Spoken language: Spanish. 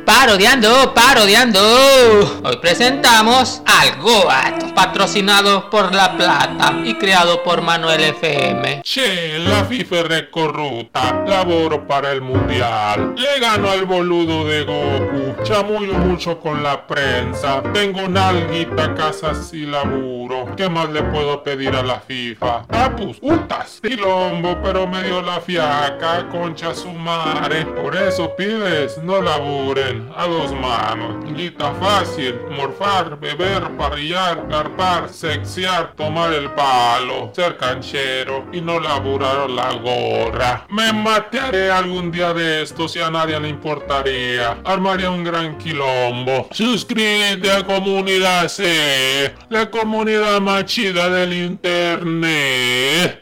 Parodiando. Hoy presentamos al Goat, patrocinado por La Plata y creado por Manuel FM. Che, la FIFA es corrupta, laboro para el mundial. Le gano al boludo de Goku, chamullo mucho con la prensa. Tengo nalguita, casas y laburo. ¿Qué más le puedo pedir a la FIFA? Tapus, utas, tilombo, pero me dio la fiaca, concha su madre. Por eso pibes, no laburen, a dos manos. Guita fácil, morfar, beber, parrillar, garpar, sexear, tomar el palo, ser canchero y no laburar la gorra. Me matearé algún día de estos y a nadie le importaría. Armaría un gran quilombo. Suscríbete a Comunidad C, la comunidad más chida del internet.